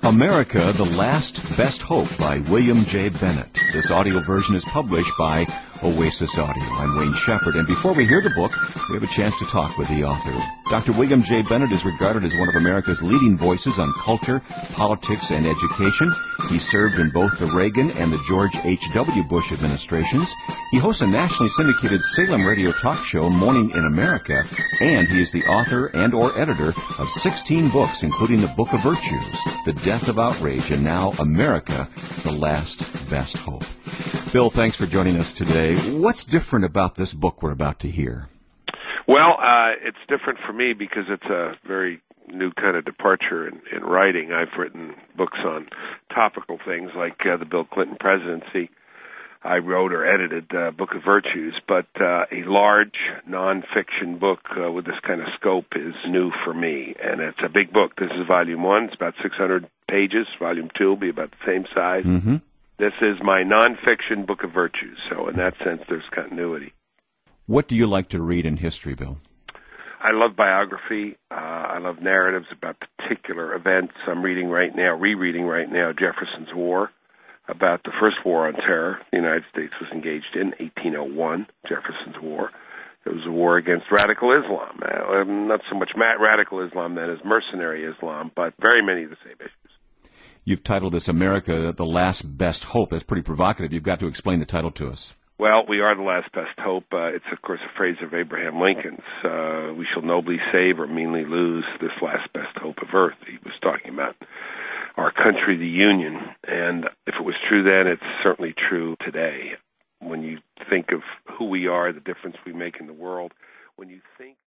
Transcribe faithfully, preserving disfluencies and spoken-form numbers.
America, The Last Best Hope by William J. Bennett. This audio version is published by Oasis Audio. I'm Wayne Shepherd, and before we hear the book, we have a chance to talk with the author. Doctor William J. Bennett is regarded as one of America's leading voices on culture, politics, and education. He served in both the Reagan and the George H W. Bush administrations. He hosts a nationally syndicated Salem radio talk show, Morning in America, and he is the author and or editor of sixteen books, including The Book of Virtues, The Death of Outrage, and now America, The Last Best Hope. Bill, thanks for joining us today. What's different about this book we're about to hear? Well, uh, it's different for me because it's a very new kind of departure in, in writing. I've written books on topical things like uh, the Bill Clinton presidency. I wrote or edited uh, Book of Virtues, but uh, a large nonfiction book uh, with this kind of scope is new for me, and it's a big book. This is volume one. It's about six hundred pages. Volume two will be about the same size. Mm-hmm. This is my nonfiction Book of Virtues, so in that sense, there's continuity. What do you like to read in history, Bill? I love biography. Uh, I love narratives about particular events. I'm reading right now, rereading right now, Jefferson's War, about the first war on terror the United States was engaged in, eighteen oh one, Jefferson's War. It was a war against radical Islam. Uh, not so much radical Islam then as mercenary Islam, but very many of the same issues. You've titled this America, The Last Best Hope. That's pretty provocative. You've got to explain the title to us. Well, we are the last best hope. Uh, it's, of course, a phrase of Abraham Lincoln's. Uh, we shall nobly save or meanly lose this last best hope of earth. He was talking about our country, the Union. And if it was true then, it's certainly true today. When you think of who we are, the difference we make in the world, when you think